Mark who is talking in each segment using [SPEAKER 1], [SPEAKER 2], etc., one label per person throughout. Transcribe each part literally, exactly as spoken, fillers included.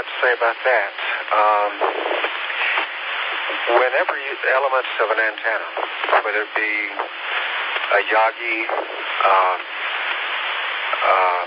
[SPEAKER 1] have to say about that? Um, whenever you, elements of an antenna, whether it be a Yagi, uh, uh,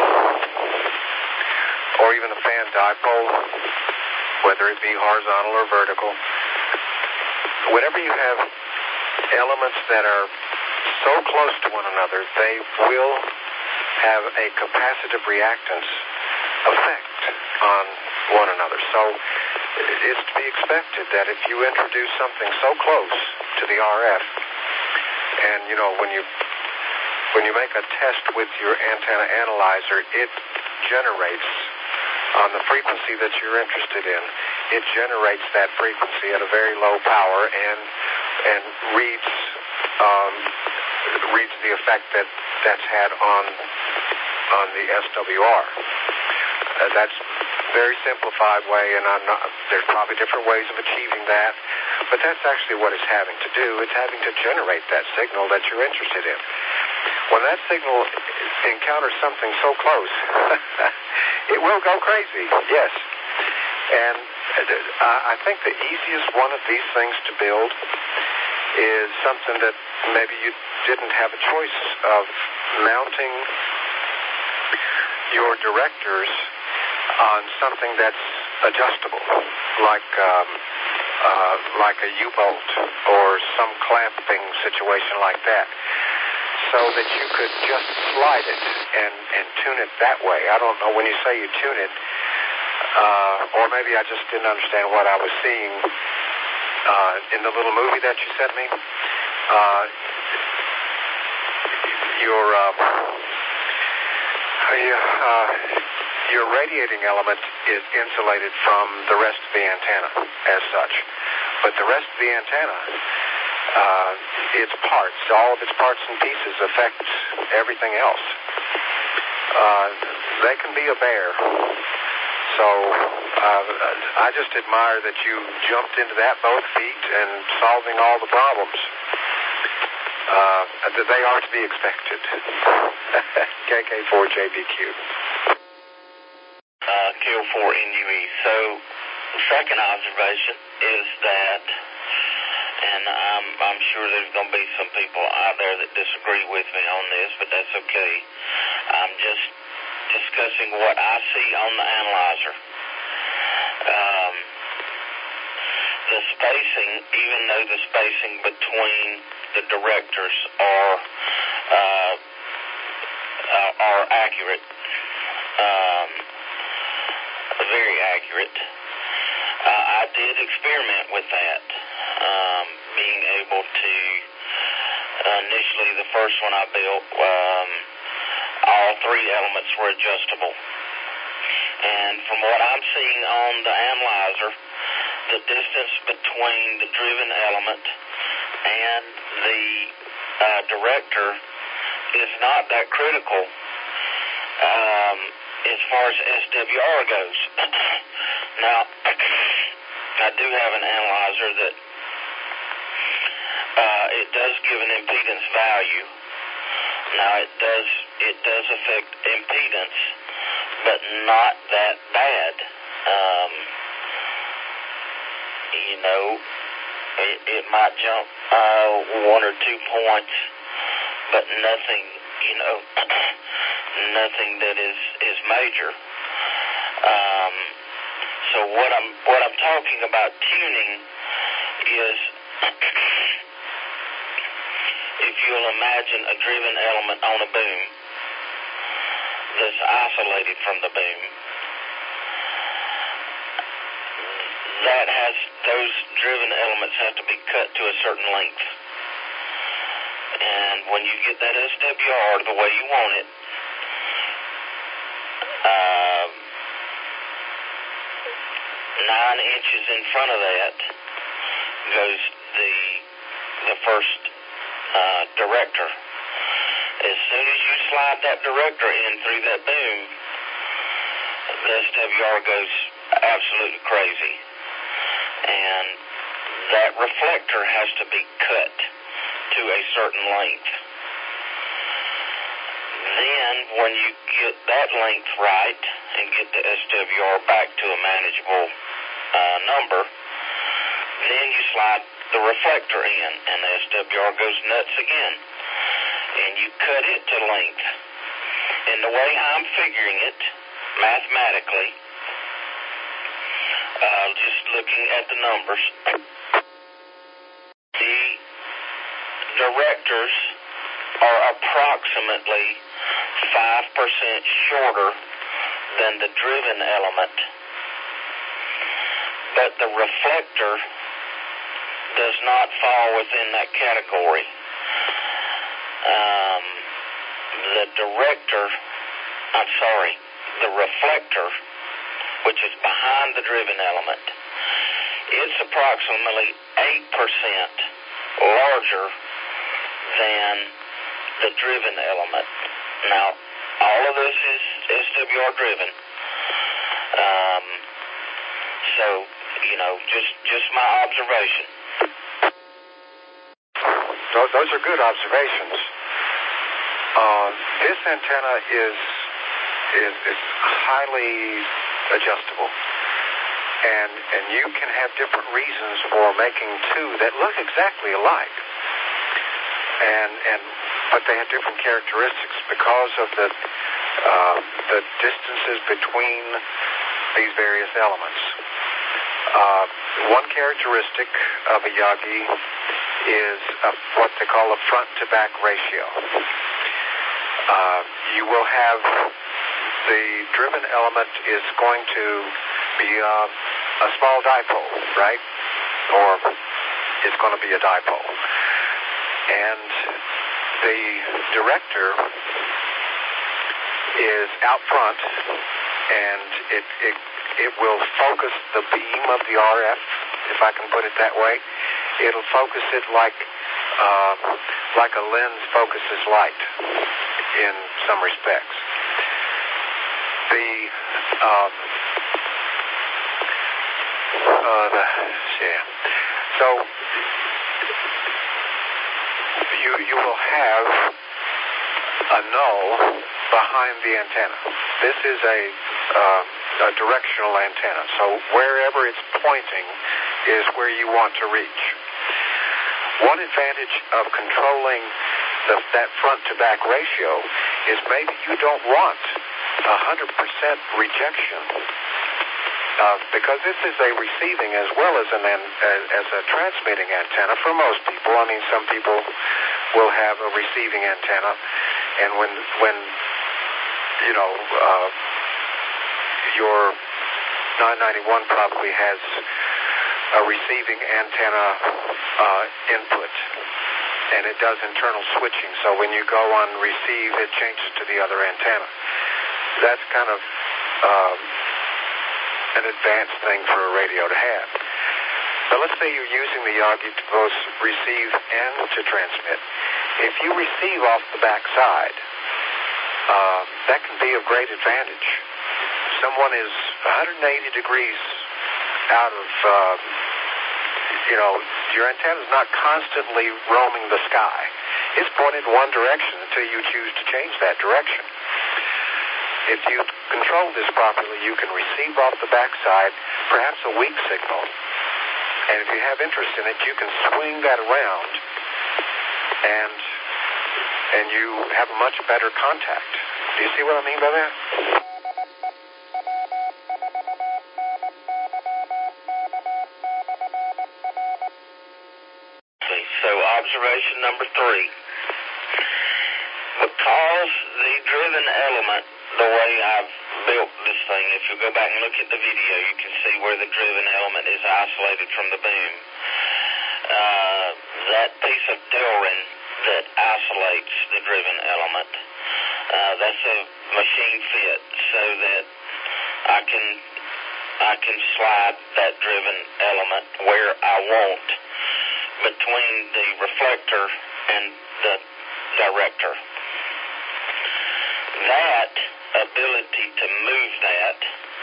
[SPEAKER 1] or even a fan dipole, whether it be horizontal or vertical, whenever you have elements that are so close to one another, they will have a capacitive reactance effect on one another. So it's to be expected that if you introduce something so close to the R F, and you know, when you when you make a test with your antenna analyzer, it generates on the frequency that you're interested in, it generates that frequency at a very low power and and reads um, reads the effect that that's had on on the S W R. Uh, that's a very simplified way, and I'm not, there's probably different ways of achieving that, but that's actually what it's having to do. It's having to generate that signal that you're interested in. When that signal encounters something so close, it will go crazy, yes. And uh, I think the easiest one of these things to build is something that maybe you didn't have a choice of mounting your directors on something that's adjustable, like um, uh, like a U-bolt or some clamping situation like that, so that you could just slide it and, and tune it that way. I don't know, when you say you tune it, uh, or maybe I just didn't understand what I was seeing uh, in the little movie that you sent me. Uh, your uh, uh, your radiating element is insulated from the rest of the antenna as such, but the rest of the antenna, uh, its parts, all of its parts and pieces affect everything else. Uh, they can be a bear. So uh, I just admire that you jumped into that both feet and solving all the problems. Uh, that they are to be expected. K K four J B Q.
[SPEAKER 2] Uh, K O four N U E. So, the second observation is that, and I'm, I'm sure there's going to be some people out there that disagree with me on this, but that's okay. I'm just discussing what I see on the analyzer. Um, the spacing, even though the spacing between the directors are uh, uh, are accurate, um, very accurate. Uh, I did experiment with that, um, being able to, initially the first one I built, um, all three elements were adjustable. And from what I'm seeing on the analyzer, the distance between the driven element and the uh, director is not that critical um, as far as S W R goes. Now, I do have an analyzer that uh, it does give an impedance value. Now, it does it does affect impedance, but not that bad. Um, you know, it, it might jump uh, one or two points, but nothing, you know, nothing that is, is major. Um, so what I'm what I'm talking about tuning is, if you'll imagine a driven element on a boom that's isolated from the boom, that has, those driven elements have to be cut to a certain length. And when you get that S W R the way you want it, uh, nine inches in front of that goes the the first uh, director. As soon as you slide that director in through that boom, the S W R goes absolutely crazy. And that reflector has to be cut to a certain length. Then when you get that length right and get the S W R back to a manageable uh, number, then you slide the reflector in, and the S W R goes nuts again. And you cut it to length. And the way I'm figuring it, mathematically, uh, just looking at the numbers, the directors are approximately five percent shorter than the driven element. But the reflector does not fall within that category. Um, the director, I'm sorry, the reflector, which is behind the driven element, it's approximately eight percent larger than the driven element. Now, all of this is S W R driven. Um, so, you know, just, just my observation.
[SPEAKER 1] Those, those are good observations. Uh, this antenna is, is is highly adjustable, and and you can have different reasons for making two that look exactly alike, and and but they have different characteristics because of the uh, the distances between these various elements. Uh, one characteristic of a Yagi is a, what they call a front-to-back ratio. Uh, you will have the driven element is going to be uh, a small dipole, right? Or it's going to be a dipole. And the director is out front, and it, it, it will focus the beam of the R F, if I can put it that way. It'll focus it like, uh, like a lens focuses light in some respects. The, um, uh, the, yeah. So, you, you will have a null behind the antenna. This is a, uh, a directional antenna. So, wherever it's pointing is where you want to reach. One advantage of controlling the, that front-to-back ratio is maybe you don't want one hundred percent rejection, uh, because this is a receiving as well as, an, as, as a transmitting antenna for most people. I mean, some people will have a receiving antenna, and when, when you know, uh, your nine ninety-one probably has a receiving antenna uh, input, and it does internal switching. So when you go on receive, it changes to the other antenna. That's kind of um, an advanced thing for a radio to have. But let's say you're using the Yagi to both receive and to transmit. If you receive off the back side, uh, that can be of great advantage. Someone is one hundred eighty degrees out of, uh, you know, your antenna is not constantly roaming the sky. It's pointed in one direction until you choose to change that direction. If you control this properly, you can receive off the backside, perhaps a weak signal. And if you have interest in it, you can swing that around, and and you have a much better contact. Do you see what I mean by that?
[SPEAKER 2] So observation number three. Because the driven element, the way I've built this thing, if you go back and look at the video, you can see where the driven element is isolated from the boom. Uh, that piece of Delrin that isolates the driven element, uh, that's a machine fit so that I can I can slide that driven element where I want between the reflector and the director. That ability to move that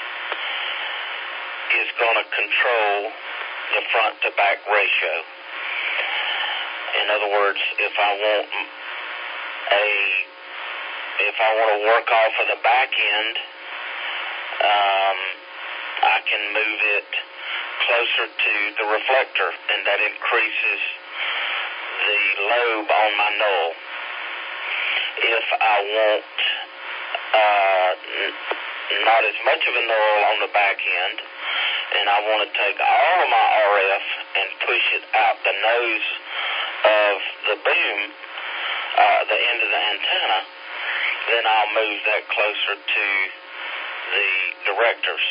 [SPEAKER 2] is going to control the front-to-back ratio. In other words, if I want a, if I want to work off of the back end, um, I can move it closer to the reflector, and that increases the lobe on my null. If I want uh, n- not as much of a null on the back end, and I want to take all of my R F and push it out the nose of the boom, uh, the end of the antenna, then I'll move that closer to the directors.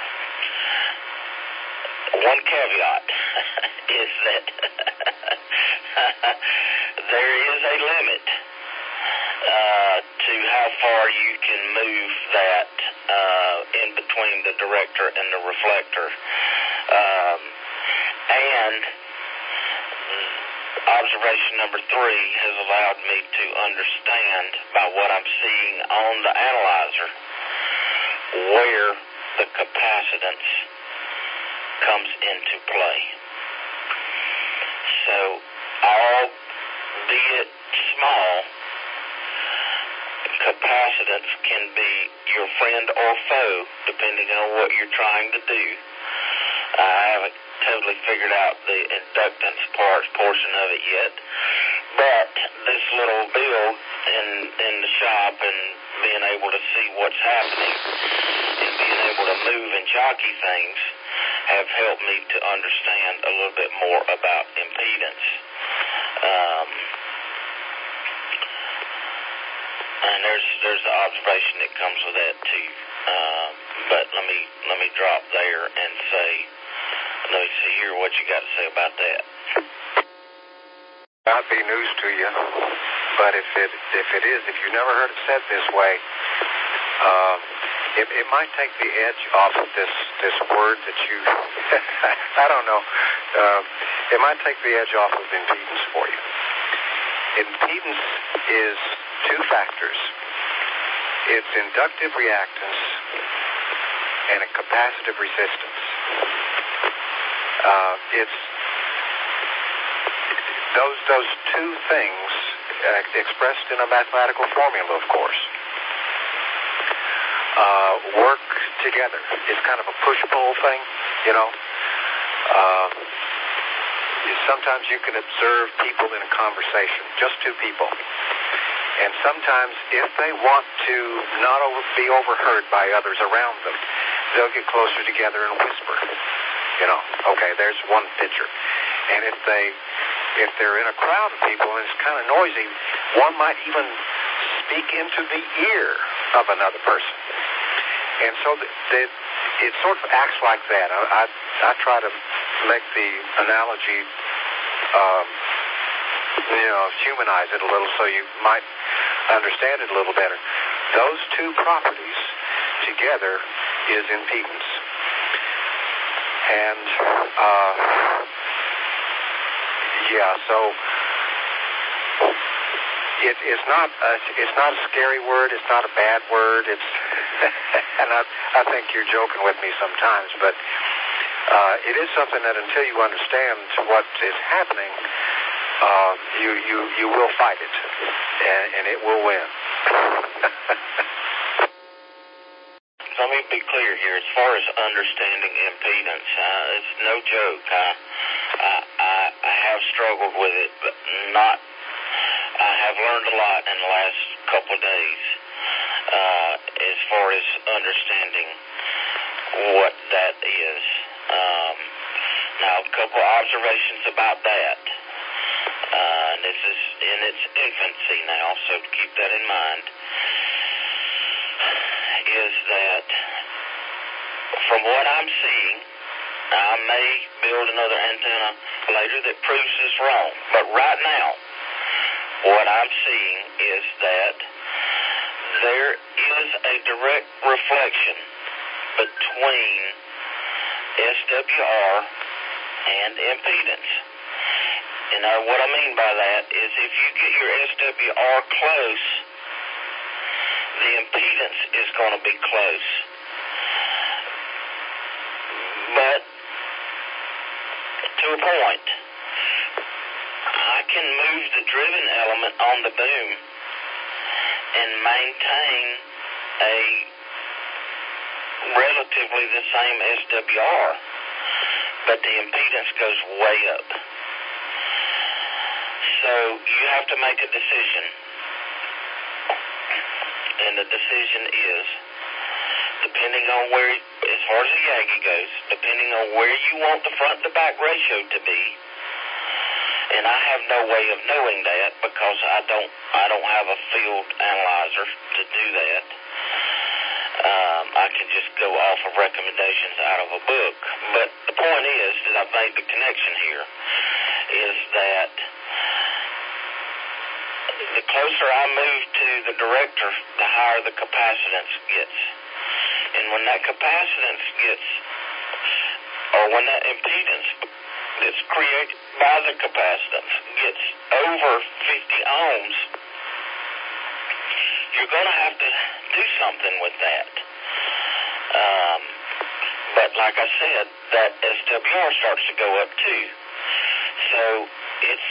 [SPEAKER 2] One caveat is that there is a limit uh, to how far you can move that uh, in between the director and the reflector. Um, and observation number three has allowed me to understand by what I'm seeing on the analyzer where the capacitance comes into play. So, albeit small, capacitance can be your friend or foe, depending on what you're trying to do. I haven't totally figured out the inductance part portion of it yet, but this little build in in the shop and being able to see what's happening and being able to move and jockey things have helped me to understand a little bit more about impedance. Um, and there's there's the observation that comes with that too. Um, but let me let me drop there and say, let me see here what you got to say about that.
[SPEAKER 1] Not be news to you, but if it if it is, if you never heard it said this way, uh, it, it might take the edge off of this this word that you. I don't know. Uh, it might take the edge off of impedance for you. Impedance is two factors. It's inductive reactance and a capacitive resistance. Uh, it's those those two things uh, expressed in a mathematical formula, of course, uh, work together. It's kind of a push-pull thing, you know. Uh, sometimes you can observe people in a conversation, just two people. And sometimes if they want to not over, be overheard by others around them, they'll get closer together and whisper. You know, okay, there's one picture. And if they, if they're in a crowd of people and it's kind of noisy, one might even speak into the ear of another person. And so the, the, it sort of acts like that. I, I, I try to make the analogy, um, you know, humanize it a little so you might understand it a little better. Those two properties together is impedance. And, uh, yeah, so it, it's not a, it's not a scary word. It's not a bad word. It's, and I, I think you're joking with me sometimes, but uh, it is something that until you understand what is happening, uh, you, you, you will fight it, and, and it will win.
[SPEAKER 2] Let me be clear here. As far as understanding impedance, uh, it's no joke. I, I, I, I have struggled with it, but not. I have learned a lot in the last couple of days uh, as far as understanding what that is. Um, now, a couple observations about that. Uh, and this is in its infancy now, so keep that in mind. Is that from what I'm seeing, I may build another antenna later that proves this wrong, but right now, what I'm seeing is that there is a direct reflection between S W R and impedance. And uh, what I mean by that is if you get your S W R close, the impedance is going to be close. But to a point, I can move the driven element on the boom and maintain a relatively the same S W R, but the impedance goes way up. So you have to make a decision, and the decision is, depending on where, as far as the Yagi goes, depending on where you want the front to back ratio to be, and I have no way of knowing that because I don't I don't have a field analyzer to do that. Um, I can just go off of recommendations out of a book. But the point is that I've made the connection here is that the closer I move to the director, the higher the capacitance gets. And when that capacitance gets, or when that impedance that's created by the capacitance gets over fifty ohms, you're going to have to do something with that. Um, but like I said, that S W R starts to go up too. So it's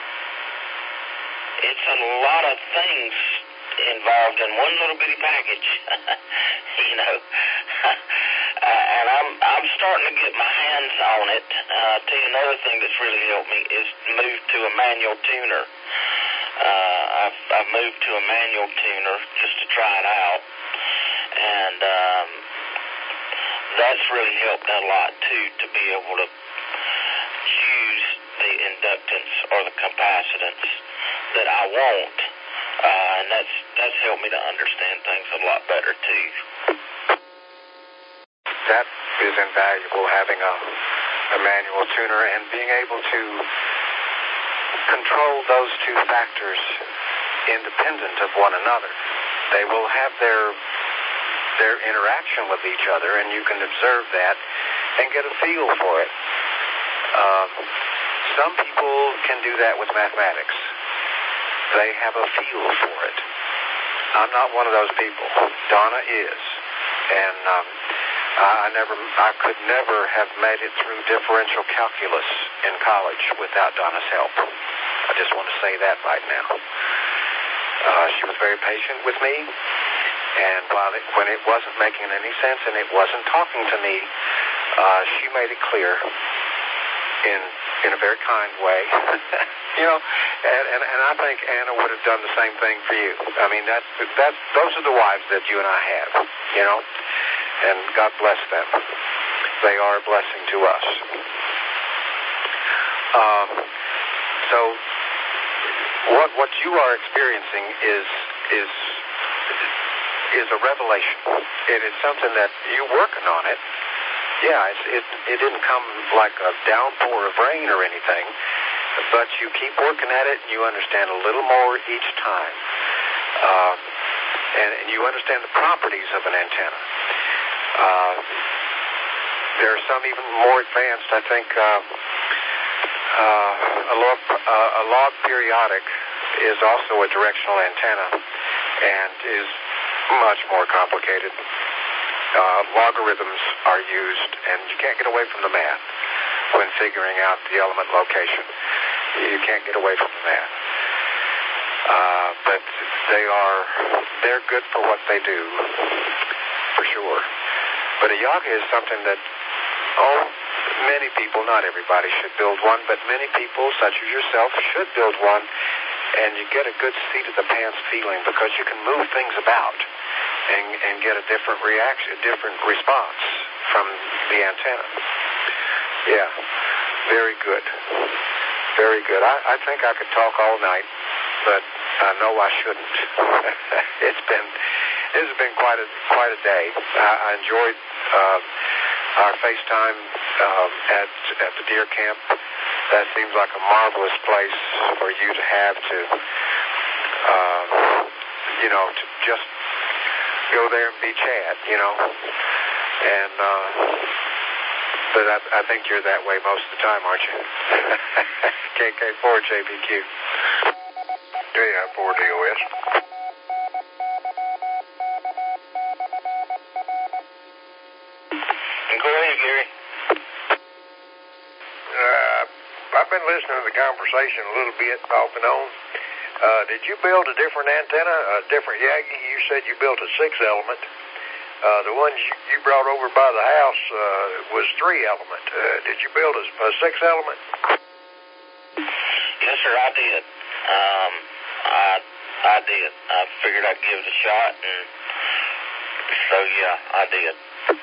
[SPEAKER 2] it's a lot of things involved in one little bitty package, you know. uh, and I'm I'm starting to get my hands on it. Uh, tell you another thing that's really helped me is move to a manual tuner. Uh, I've, I've moved to a manual tuner just to try it out, and um, that's really helped a lot too, to be able to choose the inductance or the capacitance that I want, uh, and that's that's helped me to understand things a lot better too.
[SPEAKER 1] That is invaluable, having a, a manual tuner and being able to control those two factors independent of one another. They will have their their interaction with each other, and you can observe that and get a feel for it. Um, some people can do that with mathematics. They have a feel for it. I'm not one of those people. Donna is, and um, I never, I could never have made it through differential calculus in college without Donna's help. I just want to say that right now. Uh, she was very patient with me, and while it, when it wasn't making any sense and it wasn't talking to me, uh, she made it clear in in a very kind way. You know, and, and and I think Anna would have done the same thing for you. I mean, that's that's those are the wives that you and I have. You know, and God bless them. They are a blessing to us. Um, so. What what you are experiencing is is is a revelation. It is something that you're working on it. Yeah, it's, it it didn't come like a downpour of rain or anything, but you keep working at it and you understand a little more each time, uh, and, and you understand the properties of an antenna. Uh, there are some even more advanced, I think. Uh, Uh, a, log, uh, a log periodic is also a directional antenna and is much more complicated. Uh, logarithms are used, and you can't get away from the math when figuring out the element location. You can't get away from the math. Uh, but they are, they're good for what they do, for sure. But a Yaga is something that, oh, many people, not everybody should build one, but many people, such as yourself, should build one, and you get a good seat-of-the-pants feeling because you can move things about and, and get a different reaction, a different response from the antenna. Yeah, very good. Very good. I, I think I could talk all night, but I know I shouldn't. It's been, this has been quite a, quite a day. I, I enjoyed uh, our FaceTime um, at at the deer camp. That seems like a marvelous place for you to have to, uh, you know, to just go there and be Chad, you know. And uh, but I, I think you're that way most of the time, aren't you? K K four J B Q.
[SPEAKER 3] J I four D O S.
[SPEAKER 2] Go ahead, Gary.
[SPEAKER 3] Uh, I've been listening to the conversation a little bit off and on. Uh, did you build a different antenna, a different Yagi? You said you built a six-element. Uh, the ones you, you brought over by the house uh, was three-element. Uh, did you build a, a six-element?
[SPEAKER 2] Yes, sir, I did. Um, I I did. I figured I'd give it a shot, and so, yeah, I did.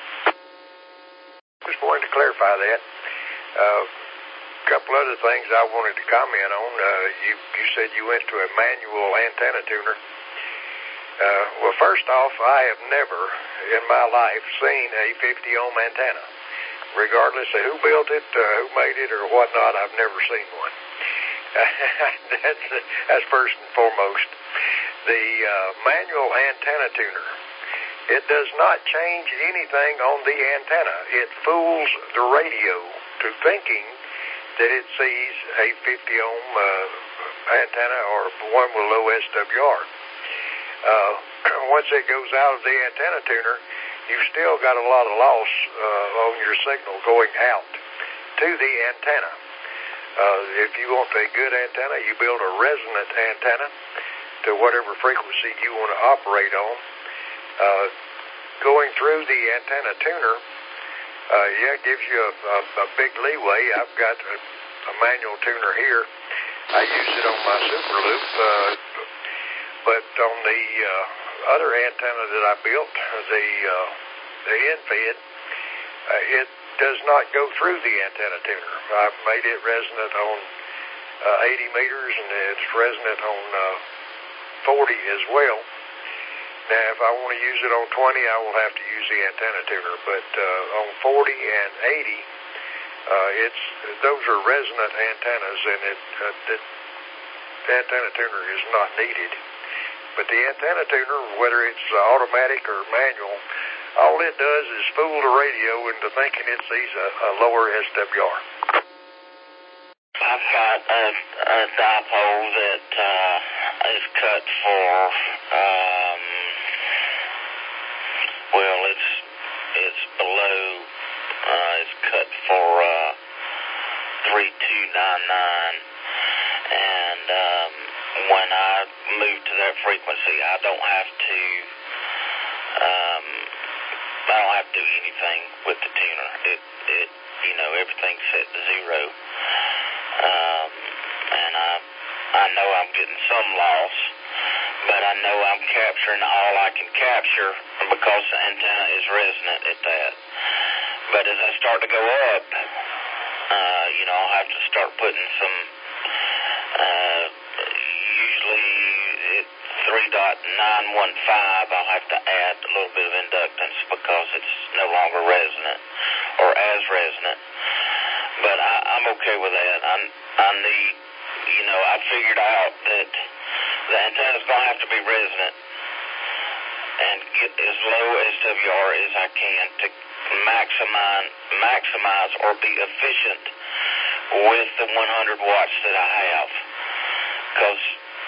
[SPEAKER 3] Just wanted to clarify that. Uh, a couple other things I wanted to comment on. Uh, you, you said you went to a manual antenna tuner. Uh, well, first off, I have never in my life seen a fifty ohm antenna. Regardless of who built it, uh, who made it, or whatnot, I've never seen one. that's, that's first and foremost. The uh, manual antenna tuner, it does not change anything on the antenna. It fools the radio to thinking that it sees a fifty ohm uh, antenna or one with low S W R. Uh, once it goes out of the antenna tuner, you've still got a lot of loss uh, on your signal going out to the antenna. Uh, if you want a good antenna, you build a resonant antenna to whatever frequency you want to operate on. Uh, going through the antenna tuner, uh, yeah, it gives you a, a, a big leeway. I've got a, a manual tuner here. I use it on my Super Loop, uh, but on the uh, other antenna that I built, the uh, the Infid, uh, it does not go through the antenna tuner. I've made it resonant on uh, eighty meters, and it's resonant on uh, forty as well. Now, if I want to use it on twenty, I will have to use the antenna tuner. But uh, on forty and eighty, uh, it's those are resonant antennas, and it uh, the antenna tuner is not needed. But the antenna tuner, whether it's uh, automatic or manual, all it does is fool the radio into thinking it sees a, a lower S W R.
[SPEAKER 2] I've got a, a dipole that uh, is cut for, um, well, it's it's below, uh, it's cut for uh, three two nine nine, and um, when I move to that frequency, I don't have to, um, I don't have to do anything with the tuner. It, it, you know, everything's set to zero. Um, and I, I know I'm getting some loss, but I know I'm capturing all I can capture because the antenna is resonant at that. But as I start to go up, uh, you know, I'll have to start putting some, uh, usually at three point nine one five, I'll have to add a little bit of inductance because it's no longer resonant or as resonant. But I, I'm okay with that. I, I need, you know, I figured out that the antenna's going to have to be resonant and get as low S W R as I can to maximize, maximize or be efficient with the one hundred watts that I have. Because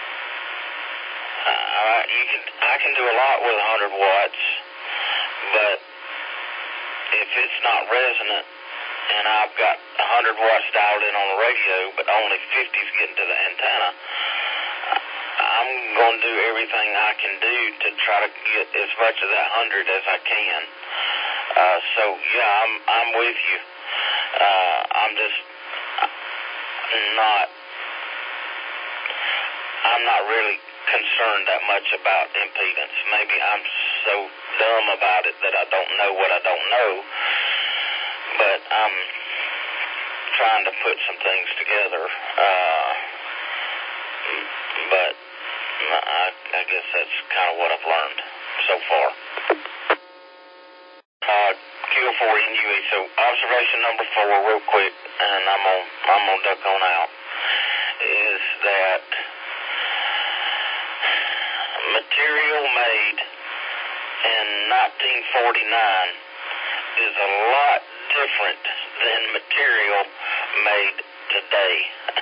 [SPEAKER 2] uh, you can, I can do a lot with one hundred watts, but if it's not resonant, and I've got one hundred watts dialed in on the radio, but only fifty is getting to the antenna, I'm going to do everything I can do to try to get as much of that one hundred as I can. Uh, so, yeah, I'm I'm with you. Uh, I'm just not, I'm not really concerned that much about impedance. Maybe I'm so dumb about it that I don't know what I don't know. But I'm trying to put some things together. Uh, but I, I guess that's kind of what I've learned so far. Uh, Q four N U E. So observation number four, real quick, and I'm on I'm on duck on out, is that material made in nineteen forty-nine is a lot different than material made today.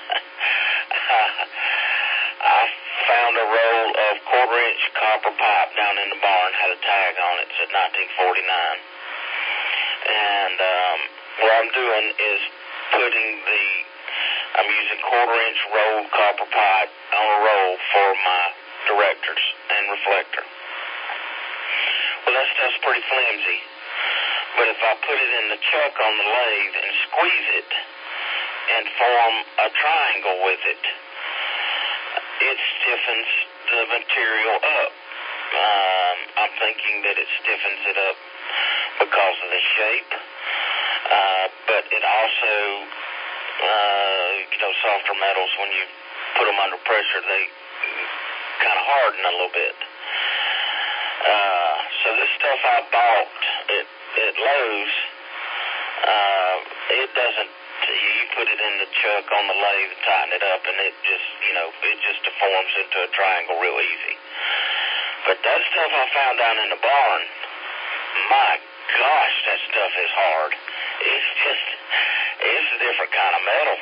[SPEAKER 2] I found a roll of quarter-inch copper pipe down in the barn, had a tag on it, said nineteen forty-nine. And um, what I'm doing is putting the I'm using quarter-inch rolled copper pipe on a roll for my directors and reflector. Well, that stuff's pretty flimsy. But if I put it in the chuck on the lathe and squeeze it and form a triangle with it, it stiffens the material up. Um, I'm thinking that it stiffens it up because of the shape, uh, but it also, uh, you know, softer metals, when you put them under pressure, they kind of harden a little bit. Uh, so this stuff I bought at, at Lowe's, uh, it doesn't, you put it in the chuck on the lathe and tighten it up, and it just, you know, it just deforms into a triangle real easy. But that stuff I found down in the barn, my gosh, that stuff is hard. It's just, it's a different kind of metal.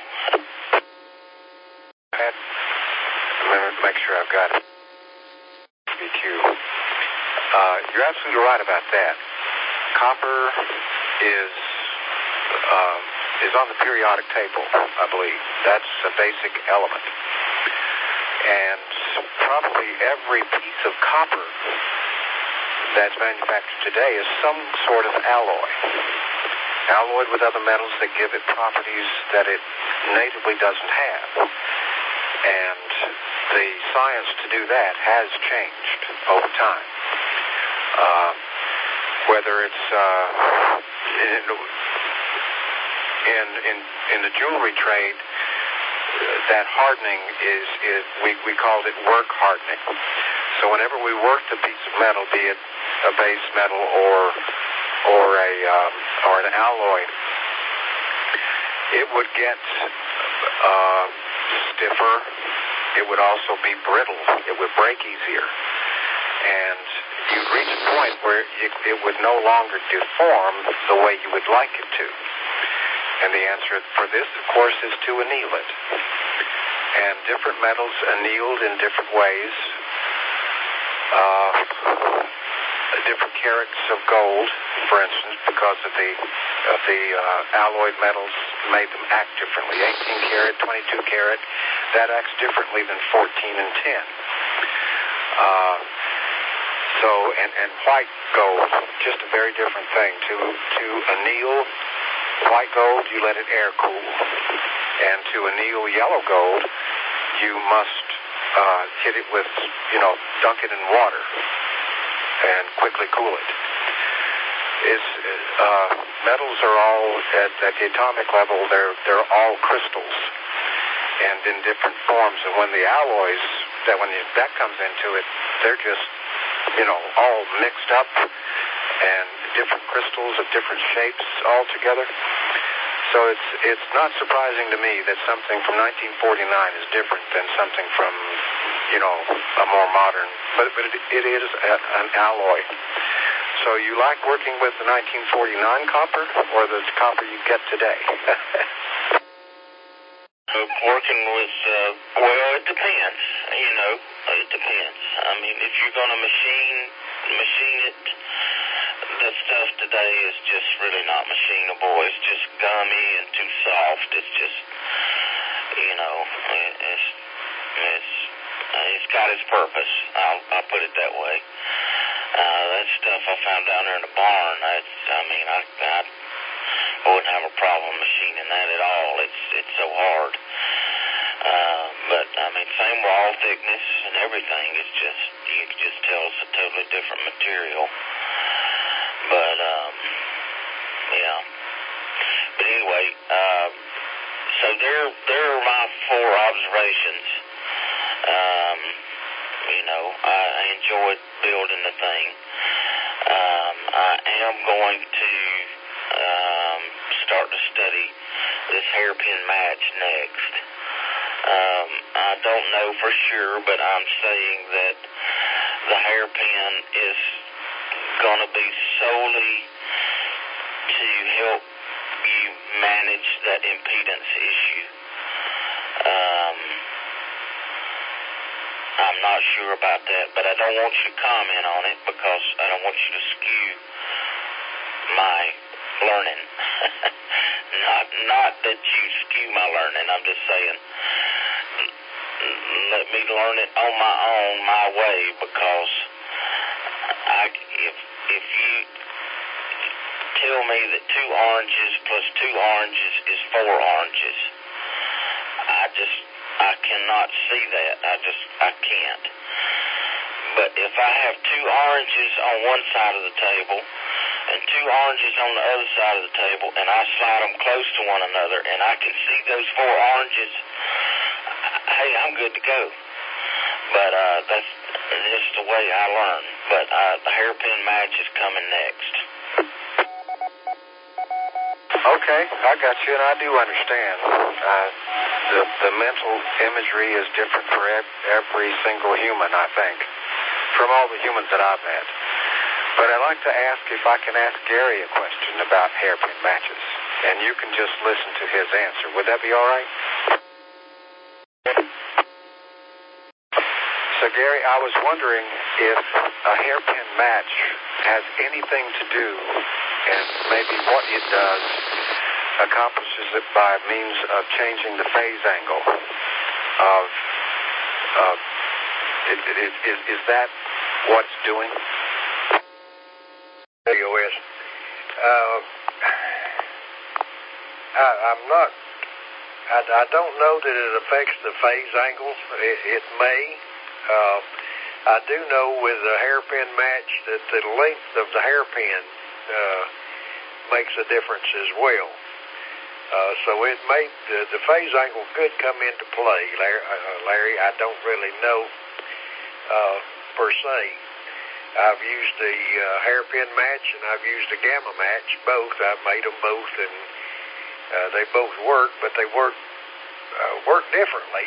[SPEAKER 1] Let me make sure I've got it. B Q. Uh, you're absolutely right about that. Copper is um, is on the periodic table, I believe. That's a basic element. And probably every piece of copper that's manufactured today is some sort of alloy. Alloyed with other metals that give it properties that it natively doesn't have. And the science to do that has changed over time. Uh, whether it's uh, in, in in in the jewelry trade, that hardening is is we we called it work hardening. So whenever we worked a piece of metal, be it a base metal or or a um, or an alloy, it would get uh, stiffer. It would also be brittle. It would break easier, and you'd reach a point where it, it would no longer deform the way you would like it to. And the answer for this, of course, is to anneal it. And different metals annealed in different ways. Uh, different carats of gold, for instance, because of the of the uh, alloyed metals made them act differently. eighteen karat, twenty-two karat, that acts differently than fourteen and ten. Uh, so, and, and white gold, just a very different thing. To to anneal white gold, you let it air cool. And to anneal yellow gold, you must uh, hit it with, you know, dunk it in water and quickly cool it. Is uh, metals are all at, at the atomic level. They're they're all crystals, and in different forms. And when the alloys, that when the, that comes into it, they're just, you know, all mixed up and different crystals of different shapes all together. So it's it's not surprising to me that something from nineteen forty-nine is different than something from, you know, a more modern, but, but it, it is a, an alloy. So you like working with the nineteen forty-nine copper or the copper you get today?
[SPEAKER 2] Working with, uh, well, it depends, you know, it depends. I mean, if you're going to machine, machine it, the stuff today is just really not machinable. It's just gummy and too soft. It's just, you know, it's, it's, it's got its purpose. I'll, I'll put it that way. Uh, that stuff I found down there in the barn, that's, I mean, I, I, I wouldn't have a problem machining that at all. It's, it's so hard. Uh, but, I mean, same wall thickness and everything. It's just, you can just tell it's a totally different material. But, um, yeah. But anyway, uh, so there, there are my four observations. Um, you know, I, I enjoyed building the thing. Um, I am going to, um, start to study this hairpin match next. Um, I don't know for sure, but I'm saying that the hairpin is going to be solely to help you manage that impedance issue. Um, I'm not sure about that, but I don't want you to comment on it because I don't want you to skew my learning. not not that you skew you my learning. I'm just saying, let me learn it on my own, my way, because I, if if you tell me that two oranges plus two oranges is four oranges, I just, I cannot see that. I just, I can't. But if I have two oranges on one side of the table and two oranges on the other side of the table, and I slide them close to one another, and I can see those four oranges, hey, I'm good to go. But uh, that's just the way I learn. But uh, the hairpin match is coming next.
[SPEAKER 1] Okay, I got you, and I do understand. Uh, the, the mental imagery is different for ev- every single human, I think, from all the humans that I've met. But I'd like to ask if I can ask Gary a question about hairpin matches, and you can just listen to his answer. Would that be all right? So, Gary, I was wondering if a hairpin match has anything to do, and maybe what it does accomplishes it by means of changing the phase angle of, uh, is, is, is, is that what it's doing?
[SPEAKER 3] A O S. Uh, I, I'm not, I, I don't know that it affects the phase angle. It, it may. Uh, I do know with the hairpin match that the length of the hairpin uh, makes a difference as well. Uh, so it may, the, the phase angle could come into play, Larry. Uh, Larry I don't really know uh, per se. I've used the uh, hairpin match and I've used the gamma match, both. I've made them both, and uh, they both work, but they work uh, work differently.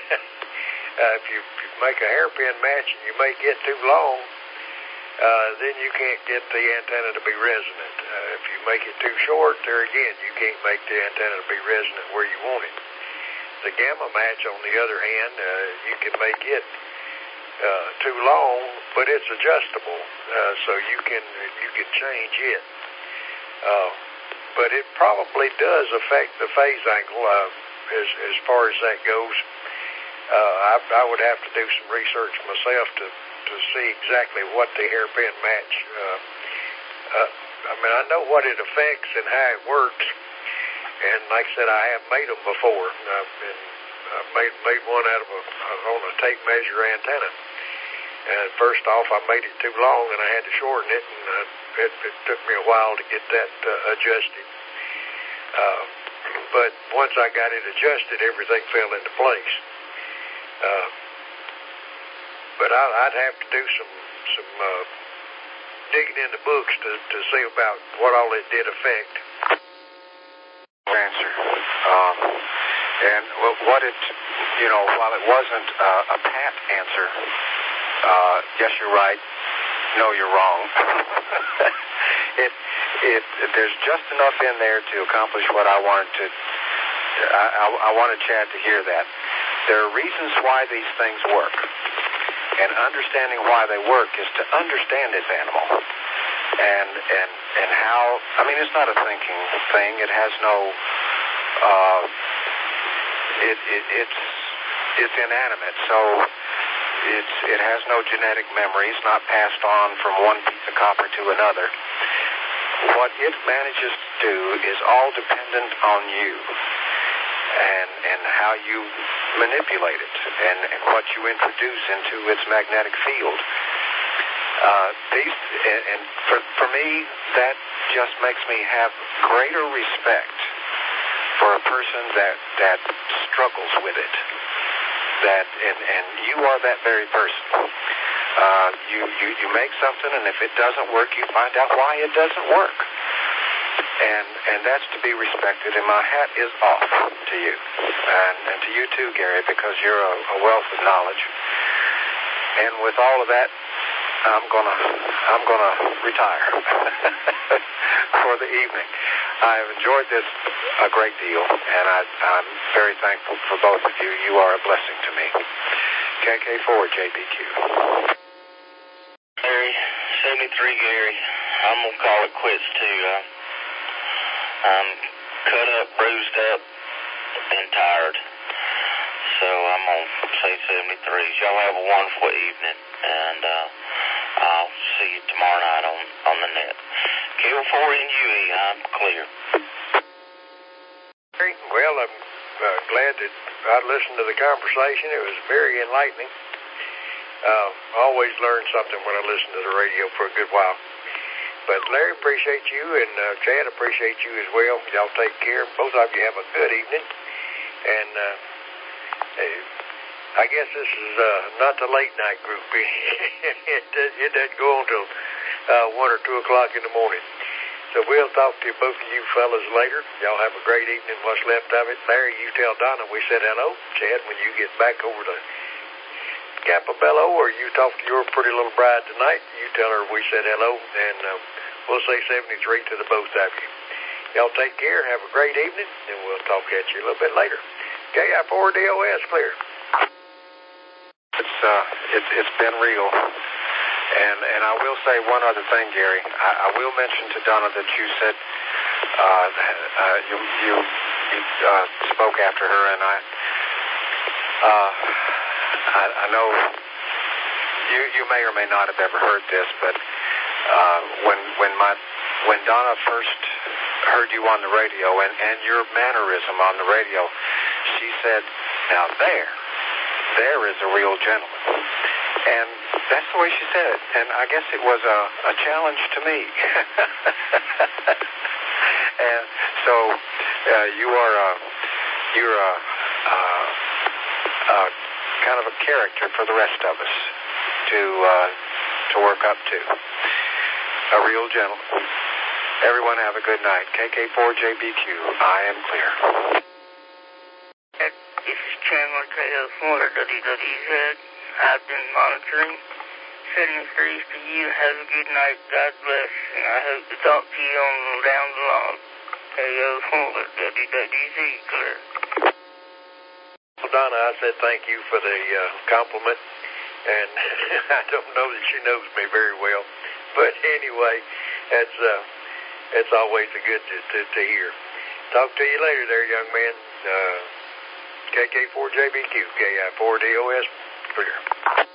[SPEAKER 3] uh, if, you, if you make a hairpin match and you make it too long, uh, then you can't get the antenna to be resonant. Uh, if you make it too short, there again, you can't make the antenna to be resonant where you want it. The gamma match, on the other hand, uh, you can make it Uh, too long, but it's adjustable, uh, so you can you can change it. Uh, but it probably does affect the phase angle uh, as as far as that goes. Uh, I, I would have to do some research myself to to see exactly what the hairpin match. Uh, uh, I mean, I know what it affects and how it works, and like I said, I have made them before. I've been I made made one out of a on a tape measure antenna. And first off, I made it too long, and I had to shorten it, and uh, it, it took me a while to get that uh, adjusted. Uh, but once I got it adjusted, everything fell into place. Uh, but I, I'd have to do some some uh, digging in the books to to see about what all it did affect.
[SPEAKER 1] Answer. Um, and what it, you know, while it wasn't uh, a pat answer, uh, yes, you're right. No, you're wrong. it, it, there's just enough in there to accomplish what I wanted to. I, I, I wanted Chad to hear that. There are reasons why these things work, and understanding why they work is to understand this animal, and and and how. I mean, it's not a thinking thing. It has no. Uh, it, it it's it's inanimate, so it's it has no genetic memory. It's not passed on from one piece of copper to another. What it manages to do is all dependent on you, and and how you manipulate it, and, and what you introduce into its magnetic field. Uh, these and, and for for me, that just makes me have greater respect for a person that that struggles with it. That and and you are that very person. Uh, you, you, you make something, and if it doesn't work, you find out why it doesn't work. And and that's to be respected, and my hat is off to you. And, and to you too, Gary, because you're a, a wealth of knowledge. And with all of that, I'm gonna I'm gonna retire for the evening. I have enjoyed this a great deal, and I, I'm very thankful for both of you. You are a blessing to me. K K four J B Q.
[SPEAKER 2] Gary, seventy-three Gary, I'm going to call it quits too. Uh, I'm cut up, bruised up, and tired. So I'm on C seventy-threes. Y'all have a wonderful evening, and uh, I'll see you tomorrow night on, on the net. K O four N U E, I'm clear.
[SPEAKER 3] Well, I'm uh, glad that I listened to the conversation. It was very enlightening. Uh, I always learn something when I listen to the radio for a good while. But Larry, appreciate you, and uh, Chad, appreciate you as well. Y'all take care. Both of you have a good evening. And uh, I guess this is uh, not the late night group. it, it doesn't go on till uh, one or two o'clock in the morning. So we'll talk to both of you fellas later. Y'all have a great evening, what's left of it. Larry, you tell Donna we said hello. Chad, when you get back over to Capabello, or you talk to your pretty little bride tonight, you tell her we said hello, and uh, we'll say seventy-three to the both of you. Y'all take care, have a great evening, and we'll talk at you a little bit later. K I four D O S, clear.
[SPEAKER 1] It's uh, it's it's been real. And and I will say one other thing, Gary. I, I will mention to Donna that you said uh, uh, you you, you uh, spoke after her, and I, uh, I I know you you may or may not have ever heard this, but uh, when when my when Donna first heard you on the radio and, and your mannerism on the radio, she said, "Now there, there is a real gentleman." And that's the way she said it. And I guess it was a, a challenge to me. And so uh, you are a, you're a, a, a kind of a character for the rest of us to uh, to work up to. A real gentleman. Everyone have a good night. K K four J B Q, I am clear.
[SPEAKER 4] This is Chandler, K O four W W Z. I've been monitoring. seventy-threes to you. Have a good night. God bless. And I hope to talk to you on down the line. K O four W W Z, clear.
[SPEAKER 3] Well, Donna, I said thank you for the uh, compliment. And I don't know that she knows me very well. But anyway, that's uh, it's always a good to, to, to hear. Talk to you later there, young man. Uh, K K four J B Q, K I four D O S. Clear.